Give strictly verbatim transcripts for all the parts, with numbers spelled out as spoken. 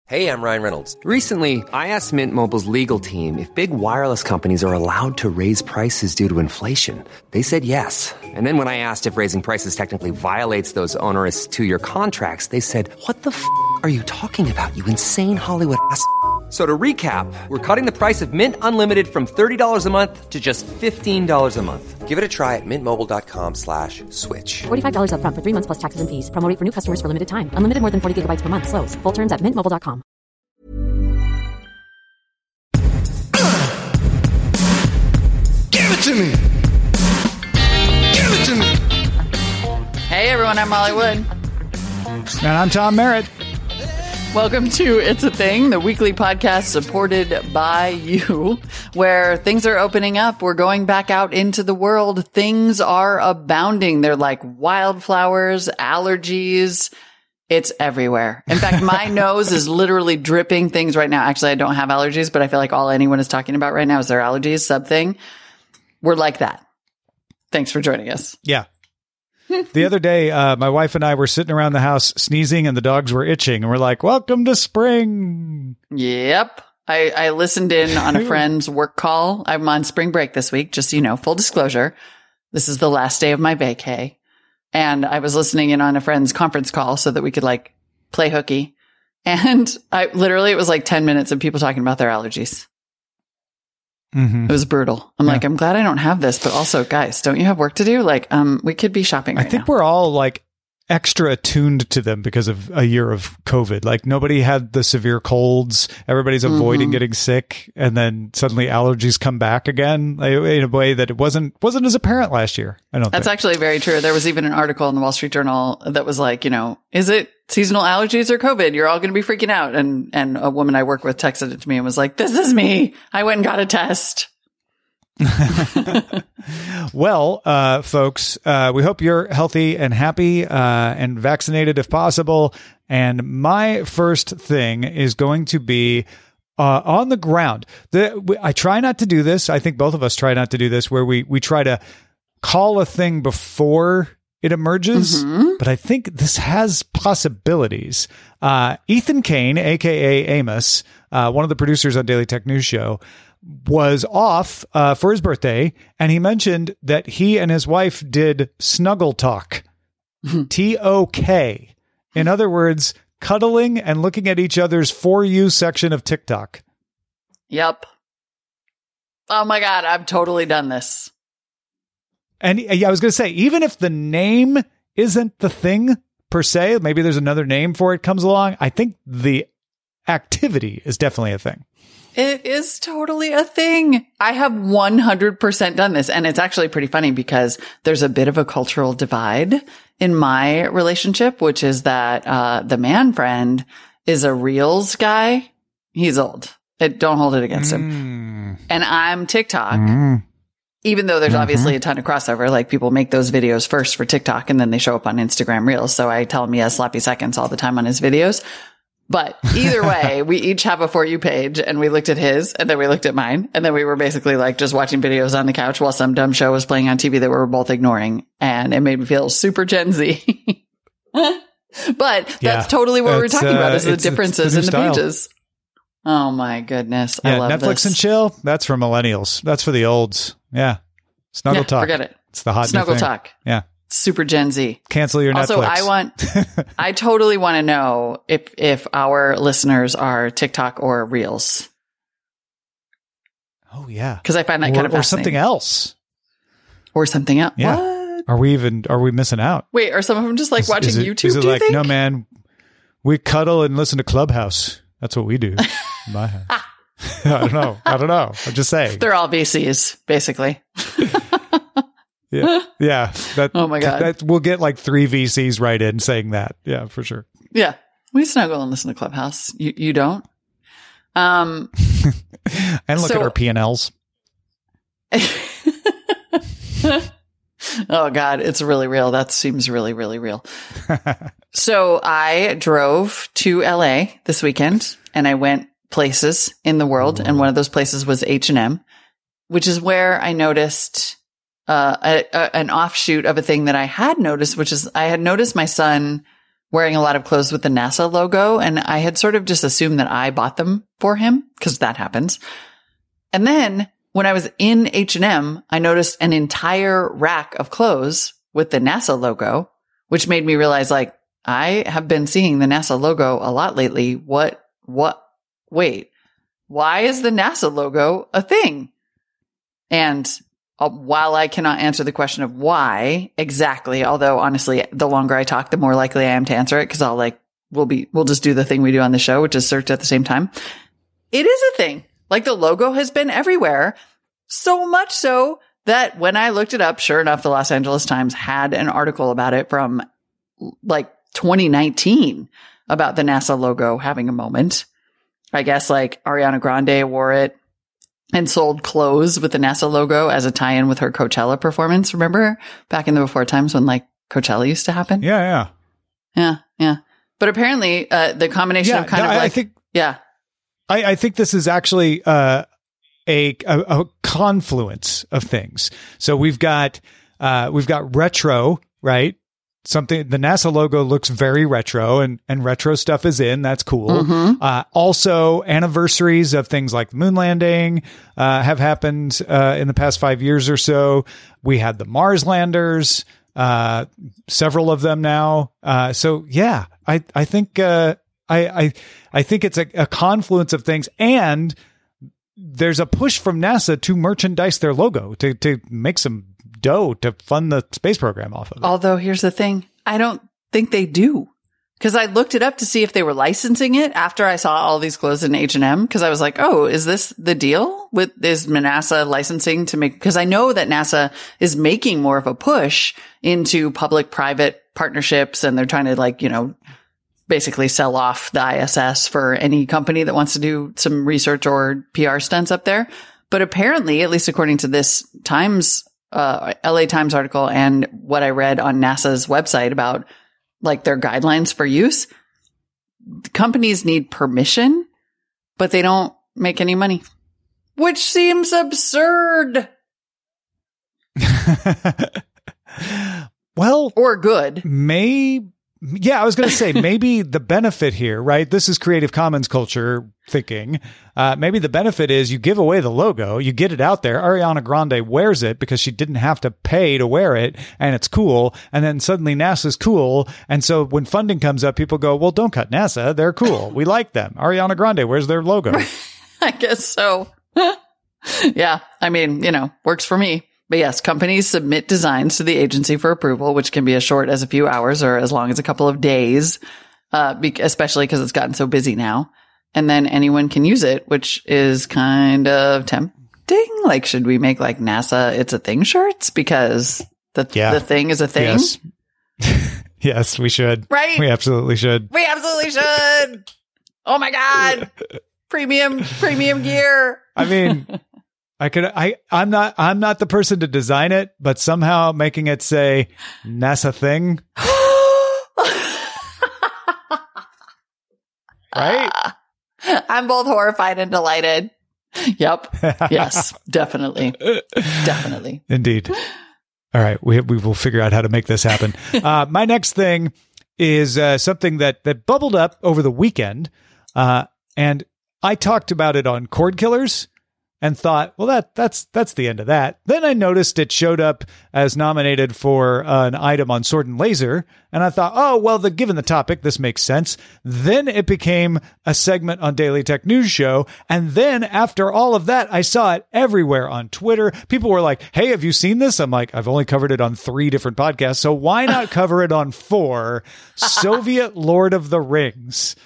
Hey, I'm Ryan Reynolds. Recently, I asked Mint Mobile's legal team if big wireless companies are allowed to raise prices due to inflation. They said yes. And then when I asked if raising prices technically violates those onerous two-year contracts, they said, what the f*** are you talking about, you insane Hollywood ass f- So to recap, we're cutting the price of Mint Unlimited from thirty dollars a month to just fifteen dollars a month. Give it a try at mintmobile.com slash switch. forty-five dollars up front for three months plus taxes and fees. Promo rate for new customers for limited time. Unlimited more than forty gigabytes per month. Slows full terms at mint mobile dot com. Give it to me. Give it to me. Hey everyone, I'm Molly Wood. And I'm Tom Merritt. Welcome to It's a Thing, the weekly podcast supported by you, where things are opening up. We're going back out into the world. Things are abounding. They're like wildflowers, allergies. It's everywhere. In fact, my nose is literally dripping things right now. Actually, I don't have allergies, but I feel like all anyone is talking about right now is their allergies, something. We're like that. Thanks for joining us. Yeah. The other day, uh, my wife and I were sitting around the house sneezing and the dogs were itching. And we're like, welcome to spring. Yep. I, I listened in on a friend's work call. I'm on spring break this week. Just, you know, full disclosure. This is the last day of my vacay. And I was listening in on a friend's conference call so that we could like play hooky. And I literally, it was like ten minutes of people talking about their allergies. Mm-hmm. It was brutal. I'm yeah. like, I'm glad I don't have this, but also guys, don't you have work to do? Like, um, we could be shopping right I think now. We're all like extra attuned to them because of a year of COVID. Like nobody had the severe colds. Everybody's avoiding mm-hmm. getting sick. And then suddenly allergies come back again like, in a way that it wasn't, wasn't as apparent last year. I don't That's think. actually very true. There was even an article in the Wall Street Journal that was like, you know, is it seasonal allergies or COVID? You're all going to be freaking out. And, and a woman I work with texted it to me and was like, this is me. I went and got a test. Well, uh, folks, uh, we hope you're healthy and happy, uh, and vaccinated if possible. And my first thing is going to be, uh, on the ground. The, we, I try not to do this. I think both of us try not to do this where we, we try to call a thing before it emerges, mm-hmm. but I think this has possibilities. Uh, Ethan Kane, A K A Amos, uh, one of the producers on Daily Tech News Show, was off uh, for his birthday, and he mentioned that he and his wife did snuggle talk. T O K. In other words, cuddling and looking at each other's For You section of TikTok. Yep. Oh my God, I've totally done this. And yeah, I was going to say, even if the name isn't the thing per se, maybe there's another name for it comes along, I think the activity is definitely a thing. It is totally a thing. I have one hundred percent done this. And it's actually pretty funny because there's a bit of a cultural divide in my relationship, which is that uh the man friend is a Reels guy. He's old. It, don't hold it against him. Mm. And I'm TikTok. Mm. Even though there's Mm-hmm. obviously a ton of crossover, like people make those videos first for TikTok and then they show up on Instagram Reels. So I tell him he has sloppy seconds all the time on his videos. But either way, we each have a For You page and we looked at his and then we looked at mine. And then we were basically like just watching videos on the couch while some dumb show was playing on T V that we were both ignoring. And it made me feel super Gen Z. But that's yeah, totally what we're talking uh, about is the it's, differences it's the in the style. pages. Oh my goodness. Yeah, I love Netflix this. and chill. That's for millennials. That's for the olds. Yeah. Snuggle yeah, talk. Forget it. It's the hot Snuggle new thing. talk. Yeah. Super Gen Z. Cancel your also, Netflix. I want, I totally want to know if, if our listeners are TikTok or Reels. Oh, yeah. Because I find that or, kind of Or fascinating. something else. Or something else. Yeah. What? Are we even, are we missing out? Wait, are some of them just like is, watching is it, YouTube? Is it do you like, think? no, man, we cuddle and listen to Clubhouse. That's what we do. In my house. I don't know. I don't know. I'm just saying. They're all V Cs, basically. Yeah. Yeah. That, Oh my God. That, we'll get like three V Cs right in saying that. Yeah, for sure. Yeah. We snuggle and listen to Clubhouse. You you don't? Um, and look so, at our P and Ls. Oh God, it's really real. That seems really, really real. So I drove to L A this weekend and I went places in the world. And one of those places was H and M, which is where I noticed uh, a, a, an offshoot of a thing that I had noticed, which is I had noticed my son wearing a lot of clothes with the NASA logo. And I had sort of just assumed that I bought them for him because that happens. And then when I was in H and M, I noticed an entire rack of clothes with the NASA logo, which made me realize, like, I have been seeing the NASA logo a lot lately. What, what, wait, why is the NASA logo a thing? And uh, while I cannot answer the question of why exactly, although honestly, the longer I talk, the more likely I am to answer it, because I'll like, we'll be, we'll just do the thing we do on the show, which is search at the same time. It is a thing. Like, the logo has been everywhere, so much so that when I looked it up, sure enough, the Los Angeles Times had an article about it from like twenty nineteen about the NASA logo having a moment. I guess like Ariana Grande wore it and sold clothes with the NASA logo as a tie-in with her Coachella performance. Remember back in the before times when like Coachella used to happen? Yeah, yeah. Yeah, yeah. But apparently uh, the combination Yeah, of kind no, of I- like, I think- yeah. I, I think this is actually uh, a, a a confluence of things. So we've got uh, we've got retro, right? Something, the NASA logo looks very retro, and and retro stuff is in. That's cool. Mm-hmm. Uh, also, anniversaries of things like the moon landing uh, have happened uh, in the past five years or so. We had the Mars landers, uh, several of them now. Uh, so yeah, I I think. Uh, I, I I think it's a, a confluence of things, and there's a push from NASA to merchandise their logo to to make some dough to fund the space program off of it. Although here's the thing, I don't think they do, because I looked it up to see if they were licensing it after I saw all these clothes in H and M, because I was like, oh, is this the deal with is NASA licensing to make? Because I know that NASA is making more of a push into public-private partnerships, and they're trying to like you know. basically sell off the I S S for any company that wants to do some research or P R stunts up there. But apparently, at least according to this Times, uh, L A Times article and what I read on NASA's website about like their guidelines for use, companies need permission, but they don't make any money, which seems absurd. Well, or good. May Yeah, I was going to say maybe the benefit here, right? This is Creative Commons culture thinking. Uh, maybe the benefit is you give away the logo, you get it out there. Ariana Grande wears it because she didn't have to pay to wear it, and it's cool. And then suddenly NASA's cool. And so when funding comes up, people go, well, don't cut NASA. They're cool. We like them. Ariana Grande wears their logo. I guess so. Yeah. I mean, you know, works for me. But yes, companies submit designs to the agency for approval, which can be as short as a few hours or as long as a couple of days, uh, be- especially because it's gotten so busy now. And then anyone can use it, which is kind of tempting. Like, should we make like NASA It's a Thing shirts? Because the, Yeah. the thing is a thing. Yes. Yes, we should. Right? We absolutely should. We absolutely should. Oh my God. Premium, premium gear. I mean, I could, I, I'm not, I'm not the person to design it, but somehow making it say NASA thing. Right? I'm both horrified and delighted. Yep. Yes, definitely. Definitely. Indeed. All right. We, we will figure out how to make this happen. Uh, my next thing is uh, something that, that bubbled up over the weekend. Uh, and I talked about it on Cord Killers and thought, well, that that's that's the end of that. Then I noticed it showed up as nominated for uh, an item on Sword and Laser, and I thought, oh, well, the, given the topic, this makes sense. Then it became a segment on Daily Tech News Show, and then after all of that, I saw it everywhere on Twitter. People were like, hey, have you seen this? I'm like, I've only covered it on three different podcasts, so why not cover it on four? Soviet Lord of the Rings.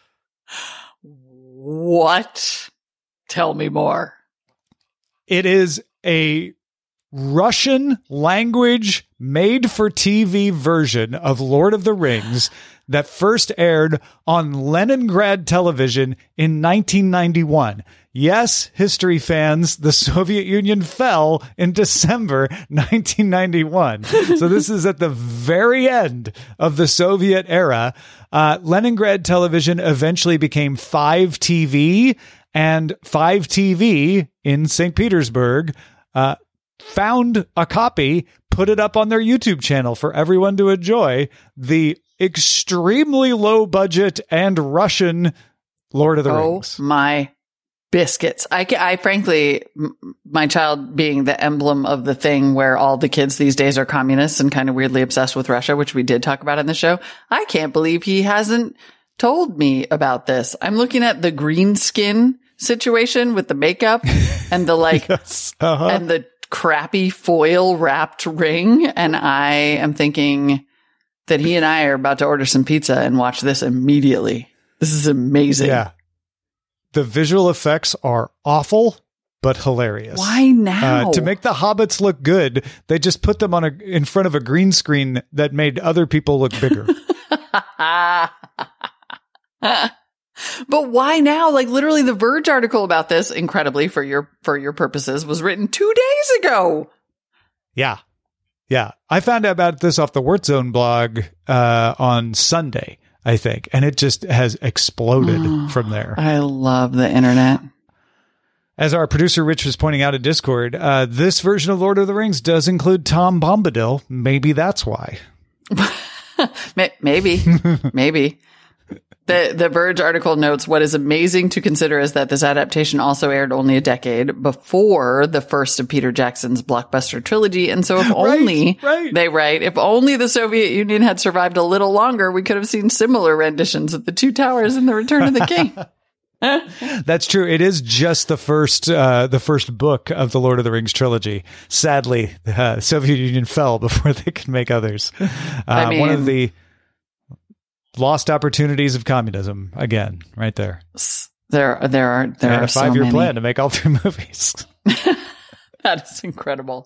What? Tell me more. It is a Russian language made for T V version of Lord of the Rings that first aired on Leningrad television in nineteen ninety-one. Yes, history fans, the Soviet Union fell in December nineteen ninety-one. So this is at the very end of the Soviet era. Uh, Leningrad television eventually became five T V, and five T V in Saint Petersburg uh, found a copy, put it up on their YouTube channel for everyone to enjoy. The extremely low budget and Russian Lord of the oh, Rings. My biscuits. I, ca- I frankly, m- my child being the emblem of the thing where all the kids these days are communists and kind of weirdly obsessed with Russia, which we did talk about in the show. I can't believe he hasn't told me about this. I'm looking at the green skin situation with the makeup and the like, Yes. Uh-huh. and the crappy foil wrapped ring. And I am thinking that he and I are about to order some pizza and watch this immediately. This is amazing. Yeah. The visual effects are awful, but hilarious. Why now? Uh, to make the hobbits look good, they just put them on a in front of a green screen that made other people look bigger. But why now? Like literally the Verge article about this, incredibly for your for your purposes, was written two days ago. Yeah. Yeah. I found out about this off the Wort Zone blog uh, on Sunday, I think, and it just has exploded Oh, from there. I love the internet. As our producer Rich was pointing out in Discord, uh, this version of Lord of the Rings does include Tom Bombadil. Maybe that's why. Maybe, maybe. The The Verge article notes what is amazing to consider is that this adaptation also aired only a decade before the first of Peter Jackson's blockbuster trilogy. And so if only, right. they write, if only the Soviet Union had survived a little longer, we could have seen similar renditions of The Two Towers and The Return of the King. That's true. It is just the first, uh, the first book of the Lord of the Rings trilogy. Sadly, the uh, Soviet Union fell before they could make others. Uh, I mean, one of the lost opportunities of communism again, right there. There, there are, there They had are a five-year so many. plan to make all three movies. That is incredible.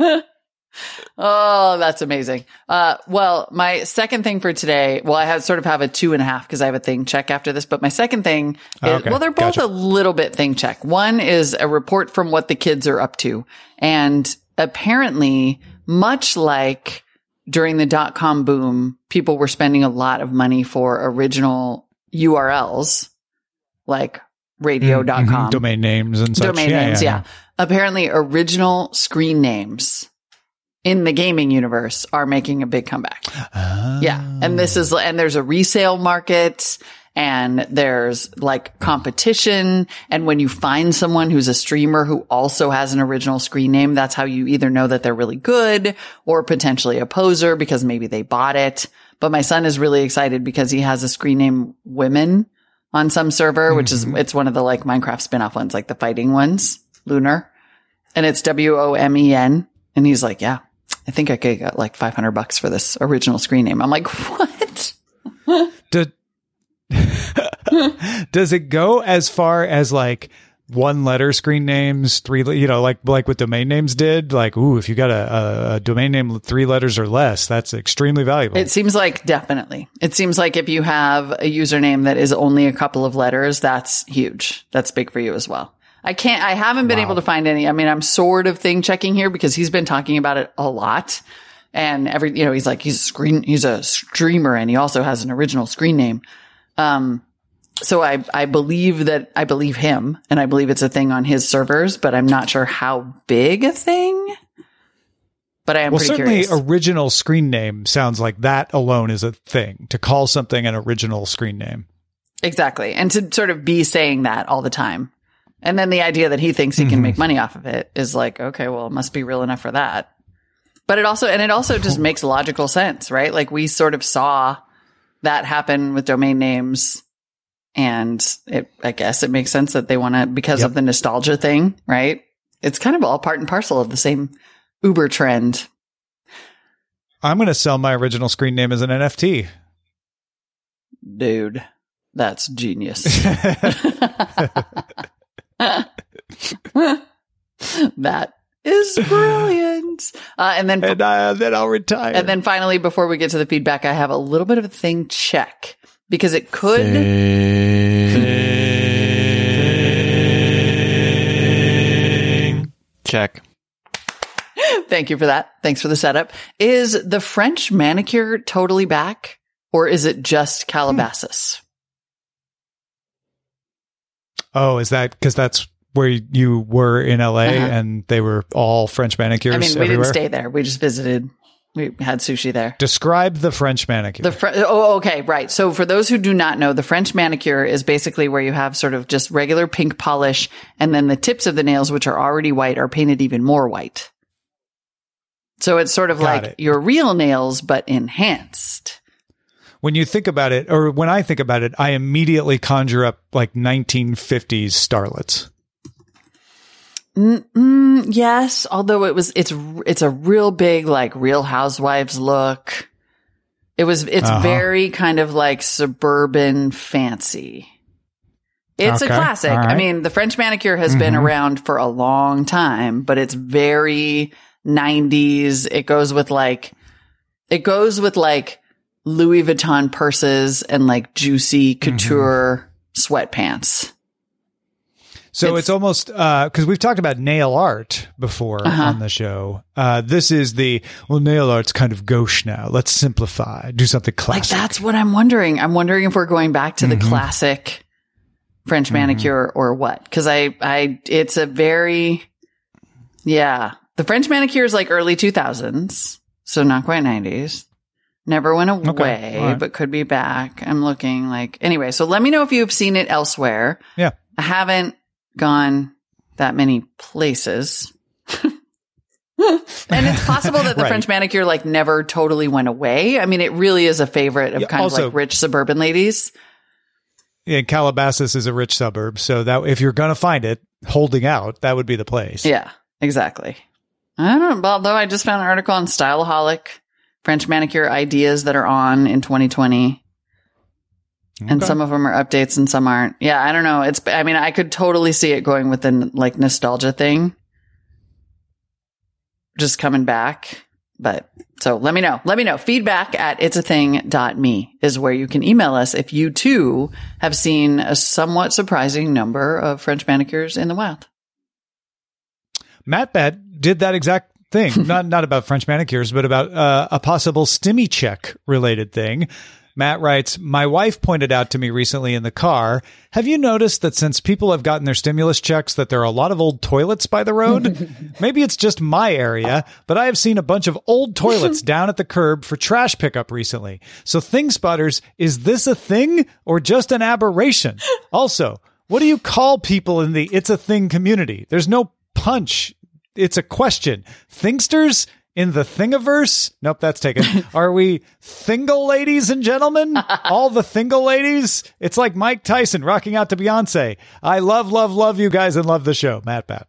Oh, that's amazing. Uh, well, my second thing for today, well, I have sort of have a two and a half because I have a thing check after this, but my second thing is, Okay, well, they're both gotcha. a little bit thing check. One is a report from what the kids are up to. And apparently, much like during the dot-com boom, people were spending a lot of money for original U R Ls, like radio dot com. Mhm. Domain names and such. Domain names, yeah. Apparently, original screen names in the gaming universe are making a big comeback. Ah. Yeah. And this is, and there's a resale market and there's like competition. And when you find someone who's a streamer who also has an original screen name, that's how you either know that they're really good or potentially a poser because maybe they bought it. But my son is really excited because he has a screen name Women on some server, which is, it's one of the like Minecraft spinoff ones, like the fighting ones, Lunar. And it's W O M E N. And he's like, yeah, I think I could get like five hundred bucks for this original screen name. I'm like, what? Did, does it go as far as like one letter screen names, three, you know, like, like what domain names did? Like, ooh, if you got a, a, a domain name with three letters or less, that's extremely valuable. It seems like definitely. It seems like if you have a username that is only a couple of letters, that's huge. That's big for you as well. I can't, I haven't been Wow. able to find any. I mean, I'm sort of thing checking here because he's been talking about it a lot. And every, you know, he's like, he's a screen, he's a streamer and he also has an original screen name. Um, so I, I believe that, I believe him and I believe it's a thing on his servers, but I'm not sure how big a thing. But I am well, pretty certainly curious. original screen name sounds like that alone is a thing, to call something an original screen name. Exactly. And to sort of be saying that all the time. And then the idea that he thinks he can Mm-hmm. make money off of it is like, okay, well, it must be real enough for that. But it also, and it also just makes logical sense, right? Like we sort of saw that happen with domain names. And it, I guess it makes sense that they want to, because Yep. of the nostalgia thing, right? It's kind of all part and parcel of the same Uber trend. I'm going to sell my original screen name as an N F T. Dude, that's genius. That is brilliant. Uh, and then, and uh, then I'll retire. and then finally, before we get to the feedback, I have a little bit of a thing check because it could. Check. Thank you for that. Thanks for the setup. Is the French manicure totally back or is it just Calabasas? Oh, is that because that's where you were in L A Uh-huh. and they were all French manicures I mean, we everywhere? didn't stay there. We just visited We had sushi there. Describe the French manicure. The fr- oh, okay, right. So for those who do not know, the French manicure is basically where you have sort of just regular pink polish, and then the tips of the nails, which are already white, are painted even more white. So it's sort of Got like it. your real nails, but enhanced. When you think about it, or when I think about it, I immediately conjure up like nineteen fifties starlets. Mm, yes, although it was, it's, it's a real big, like Real Housewives look. It was, it's Uh-huh. very kind of like suburban fancy. It's Okay, a classic. all right. I mean, the French manicure has been around for a long time, but it's very nineties. It goes with like, it goes with like Louis Vuitton purses and like juicy couture sweatpants. So it's, It's- almost uh because we've talked about nail art before Uh-huh. on the show. Uh This is the, well, nail art's kind of gauche now. Let's simplify. Do something Like, classic. that's what I'm wondering. I'm wondering if we're going back to the classic French manicure or what? Cause I, I, it's a very, yeah. The French manicure is like early two thousands. So not quite nineties. Never went away, all right. but could be back. I'm looking like, anyway, so let me know if you've seen it elsewhere. Yeah. I haven't gone that many places. And it's possible that the Right. French manicure like never totally went away. I mean, it really is a favorite of Yeah, kind of also- like rich suburban ladies. Yeah, Calabasas is a rich suburb, so that if you're gonna find it holding out, that would be the place. Yeah, exactly. I don't know. Although I just found an article on Styleaholic, French manicure ideas that are on in twenty twenty. And Okay. some of them are updates and some aren't. Yeah, I don't know. It's, I mean, I could totally see it going with the like nostalgia thing. Just coming back. But so let me know. Let me know. Feedback at it's a thing dot me is where you can email us if you too have seen a somewhat surprising number of French manicures in the wild. Matt Bet did that exact thing. not not about French manicures, but about uh, a possible stimmy check related thing. Matt writes, my wife pointed out to me recently in the car, have you noticed that since people have gotten their stimulus checks that there are a lot of old toilets by the road? Maybe it's just my area, but I have seen a bunch of old toilets down at the curb for trash pickup recently. So Thing Spotters, is this a thing or just an aberration? Also, what do you call people in the It's a Thing community? There's no punch. It's a question. Thingsters? In the Thingiverse? Nope, that's taken. Are we Thingle ladies and gentlemen? All the Thingle ladies? It's like Mike Tyson rocking out to Beyonce. I love, love, love you guys and love the show. Matt Pat.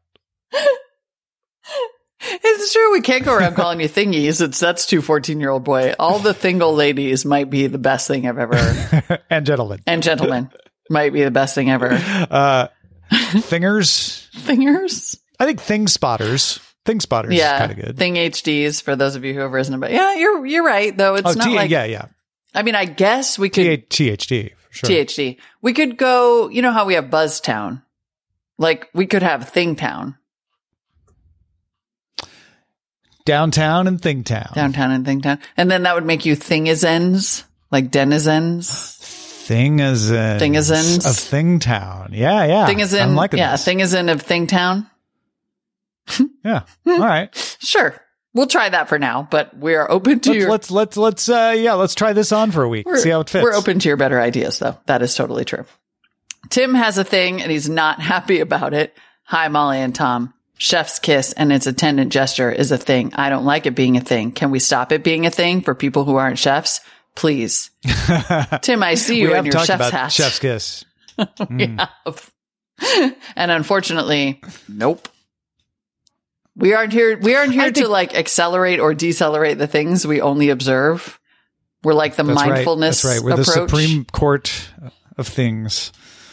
It's true. We can't go around calling you thingies. It's that's two fourteen-year-old boy. All the thingle ladies might be the best thing I've ever. And gentlemen. And gentlemen might be the best thing ever. Uh, Thingers? Fingers? I think Thing Spotters. Thing Spotters Yeah. is kind of good. Thing H Ds for those of you who have risen about. Yeah, you're you're right though. It's Oh, not T- like yeah, yeah. I mean, I guess we could T H D, for sure. T H D. We could go, you know how we have Buzztown? Like we could have Thingtown. Downtown and Thingtown. Downtown and Thingtown. And then that would make you Thingizens, like denizens. Thingizens. Thingizens. Of Thingtown. Yeah, yeah. Thingizin, I'm liking yeah, this. Thingizin of Thingtown. Yeah. All right. Sure. We'll try that for now, but we are open to Let's, your let's, let's, let's, uh, yeah, let's try this on for a week. we're, See how it fits. We're open to your better ideas though. That is totally true. Tim has a thing and he's not happy about it. Hi, Molly and Tom. Chef's kiss and its attendant gesture is a thing. I don't like it being a thing. Can we stop it being a thing for people who aren't chefs? Please. Tim, I see you we in have your talked chef's about hat. Chef's kiss. We have. And unfortunately, nope. We aren't here. We aren't here I to think- like accelerate or decelerate the things we only observe. We're like the That's right. mindfulness That's right. We're approach. the Supreme Court of things.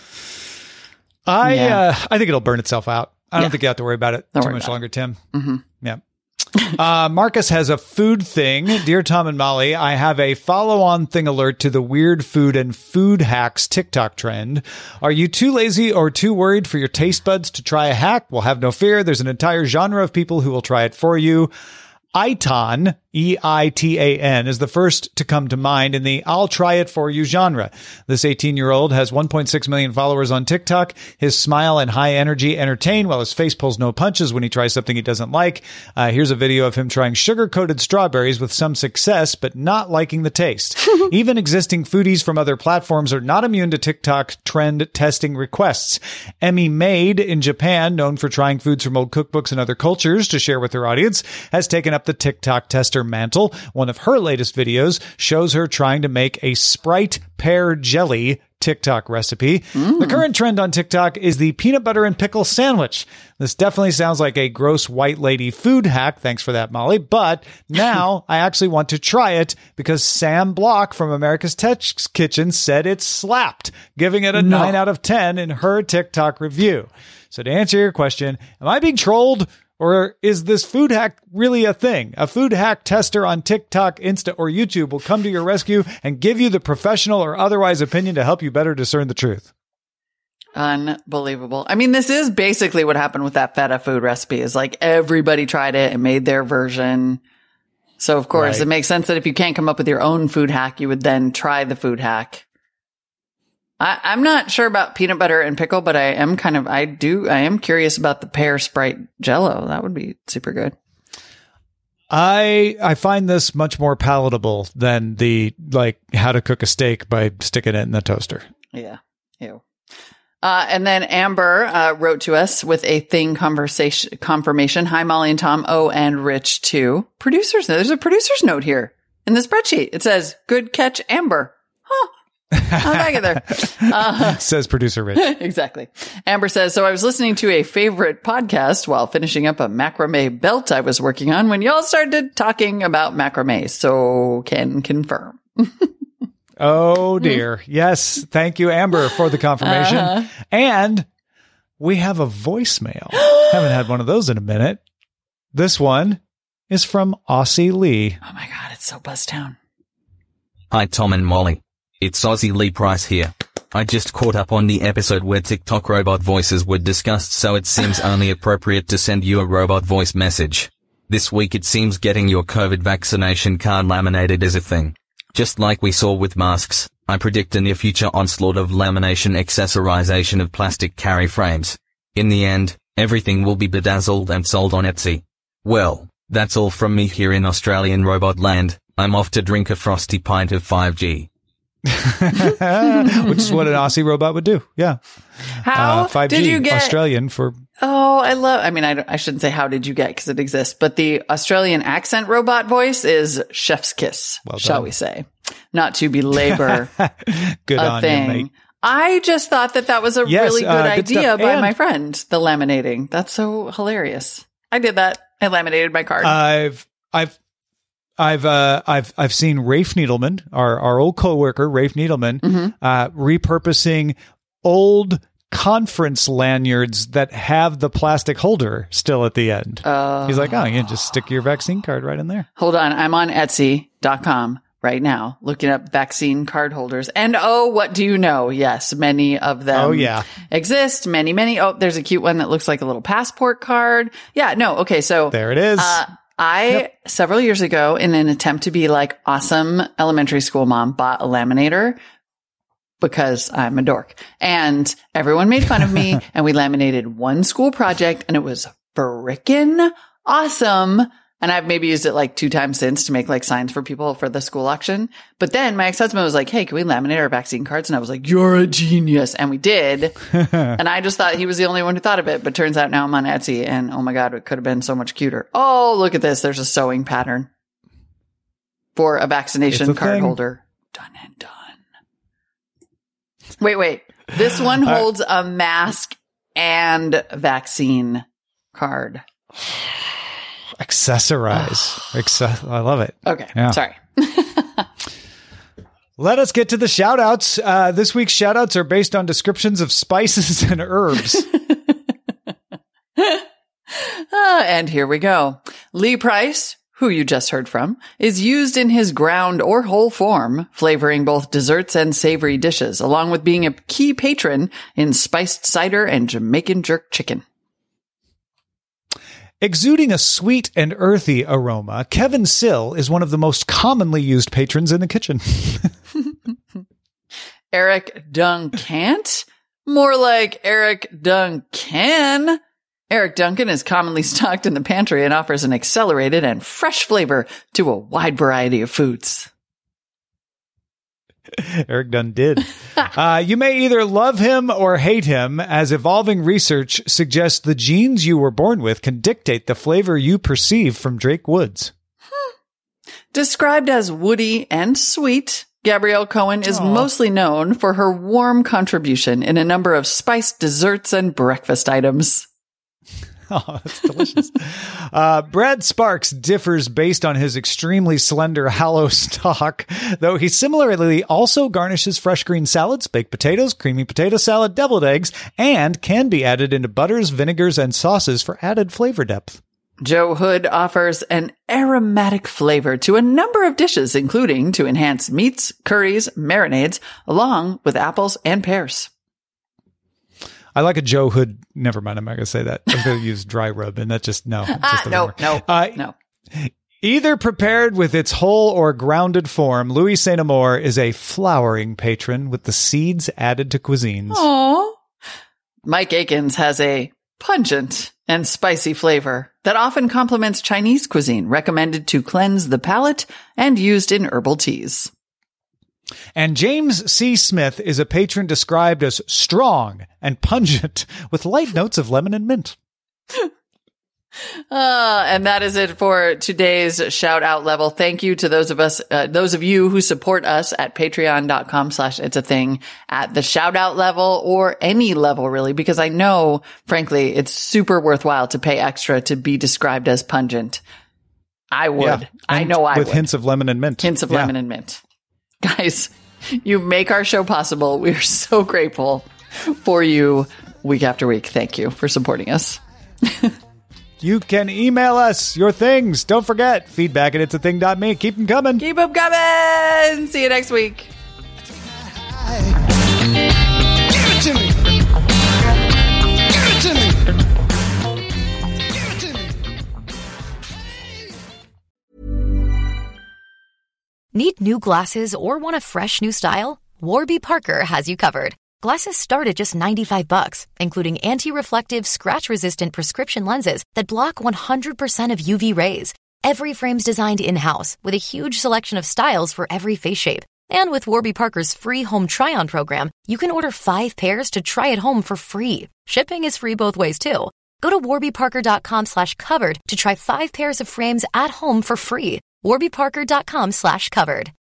I Yeah. uh, I think it'll burn itself out. I don't Yeah. think you have to worry about it Don't too worry much about longer, Tim. Mm-hmm. Yeah. Uh, Marcus has a food thing. Dear Tom and Molly, I have a follow-on thing alert to the weird food and food hacks TikTok trend. Are you too lazy or too worried for your taste buds to try a hack? Well, have no fear. There's an entire genre of people who will try it for you. Iton, E I T A N, is the first to come to mind in the I'll try it for you genre. This eighteen-year-old has one point six million followers on TikTok. His smile and high energy entertain, while his face pulls no punches when he tries something he doesn't like. Uh, here's a video of him trying sugar-coated strawberries with some success, but not liking the taste. Even existing foodies from other platforms are not immune to TikTok trend testing requests. Emmy Made in Japan, known for trying foods from old cookbooks and other cultures to share with her audience, has taken up the TikTok tester mantle. One of her latest videos shows her trying to make a Sprite pear jelly TikTok recipe. Mm. The current trend on TikTok is the peanut butter and pickle sandwich. This definitely sounds like a gross white lady food hack. Thanks for that, Molly. But now I actually want to try it because Sam Block from America's Test Kitchen said it slapped, giving it a no. nine out of ten in her TikTok review. So to answer your question, am I being trolled? Or is this food hack really a thing? A food hack tester on TikTok, Insta, or YouTube will come to your rescue and give you the professional or otherwise opinion to help you better discern the truth. Unbelievable. I mean, this is basically what happened with that feta food recipe. Is like everybody tried it and made their version. So, of course, right. It makes sense that if you can't come up with your own food hack, you would then try the food hack. I, I'm not sure about peanut butter and pickle, but I am kind of, I do, I am curious about the pear Sprite Jello. That would be super good. I I find this much more palatable than the, like, how to cook a steak by sticking it in the toaster. Yeah. Ew. Uh, and then Amber uh, wrote to us with a thing conversation confirmation. Hi, Molly and Tom. Oh, and Rich too. Producers. There's a producer's note here in the spreadsheet. It says, "Good catch, Amber." Huh. How'd I get there? Uh, says producer Rich. Exactly. Amber says, so I was listening to a favorite podcast while finishing up a macrame belt I was working on when y'all started talking about macrame. So can confirm. Oh, dear. Yes. Thank you, Amber, for the confirmation. Uh-huh. And we have a voicemail. Haven't had one of those in a minute. This one is from Aussie Lee. Oh, my God. It's so Buzztown. Hi, Tom and Molly. It's Aussie Lee Price here. I just caught up on the episode where TikTok robot voices were discussed, so it seems only appropriate to send you a robot voice message. This week it seems getting your COVID vaccination card laminated is a thing. Just like we saw with masks, I predict a near-future onslaught of lamination accessorization of plastic carry frames. In the end, everything will be bedazzled and sold on Etsy. Well, that's all from me here in Australian robot land. I'm off to drink a frosty pint of five G. Which is what an Aussie robot would do. Yeah. How uh, five G did you get Australian for? Oh, I love, I mean, I, I shouldn't say how did you get because it exists, but the Australian accent robot voice is chef's kiss, well shall we say, not to belabor good a on thing. You, mate. I just thought that that was a yes, really good uh, good idea stuff. by and my friend, the laminating. That's so hilarious. I did that. I laminated my card. I've, I've, I've uh, I've I've seen Rafe Needleman, our our old coworker, Rafe Needleman, mm-hmm. uh, repurposing old conference lanyards that have the plastic holder still at the end. Uh, He's like, oh, you can just stick your vaccine card right in there. Hold on, I'm on Etsy dot com right now, looking up vaccine card holders, and oh, what do you know? Yes, many of them. Oh yeah, exist. Many, many. Oh, there's a cute one that looks like a little passport card. Yeah, no, okay, so there it is. Uh, I, yep. several years ago, in an attempt to be like awesome elementary school mom, bought a laminator because I'm a dork. And everyone made fun of me, and we laminated one school project, and it was frickin' awesome. And I've maybe used it like two times since to make like signs for people for the school auction. But then my ex-husband was like, hey, can we laminate our vaccine cards? And I was like, you're a genius. And we did. And I just thought he was the only one who thought of it. But turns out now I'm on Etsy, and oh my God, it could have been so much cuter. Oh, look at this. There's a sewing pattern for a vaccination a card thing. holder. Done and done. Wait, wait. This one holds a mask and vaccine card. Accessorize. Acce- I love it. Okay. Yeah. Sorry. Let us get to the shout outs. Uh, this week's shout outs are based on descriptions of spices and herbs. uh, and here we go. Lee Price, who you just heard from, is used in his ground or whole form, flavoring both desserts and savory dishes, along with being a key patron in spiced cider and Jamaican jerk chicken. Exuding a sweet and earthy aroma, Kevin Sill is one of the most commonly used patrons in the kitchen. Eric Duncant? More like Eric Duncan. Eric Duncan is commonly stocked in the pantry and offers an accelerated and fresh flavor to a wide variety of foods. Eric Dunn did. Uh, you may either love him or hate him, as evolving research suggests the genes you were born with can dictate the flavor you perceive from Drake Woods. Hmm. Described as woody and sweet, Gabrielle Cohen is Aww. mostly known for her warm contribution in a number of spiced desserts and breakfast items. Oh, that's delicious. uh, Brad Sparks differs based on his extremely slender hollow stalk, though he similarly also garnishes fresh green salads, baked potatoes, creamy potato salad, deviled eggs, and can be added into butters, vinegars, and sauces for added flavor depth. Joe Hood offers an aromatic flavor to a number of dishes, including to enhance meats, curries, marinades, along with apples and pears. I like a Joe Hood. Never mind. I'm not going to say that. I'm going to use dry rub, and that just, no. Just ah, no, no, uh, no. Either prepared with its whole or grounded form, Louis Saint Amour is a flowering patron with the seeds added to cuisines. Aww. Mike Akins has a pungent and spicy flavor that often complements Chinese cuisine, recommended to cleanse the palate and used in herbal teas. And James C. Smith is a patron described as strong and pungent with light notes of lemon and mint. Uh, and that is it for today's shout out level. Thank you to those of us, uh, those of you who support us at patreon.com slash it's a thing at the shout out level or any level really, because I know, frankly, it's super worthwhile to pay extra to be described as pungent. I would. Yeah, I know I with would. With hints of lemon and mint. Hints of yeah. lemon and mint. Guys, you make our show possible. We're so grateful for you week after week. Thank you for supporting us. You can email us your things. Don't forget, feedback at it's a thing dot me. Keep them coming. Keep them coming. See you next week. Give it to me. Give it to me. Give it to me. Need new glasses or want a fresh new style? Warby Parker has you covered. Glasses start at just ninety-five bucks, including anti-reflective, scratch-resistant prescription lenses that block one hundred percent of U V rays. Every frame's designed in-house with a huge selection of styles for every face shape. And with Warby Parker's free home try-on program, you can order five pairs to try at home for free. Shipping is free both ways, too. Go to warbyparker.com slash covered to try five pairs of frames at home for free. warbyparker.com slash covered.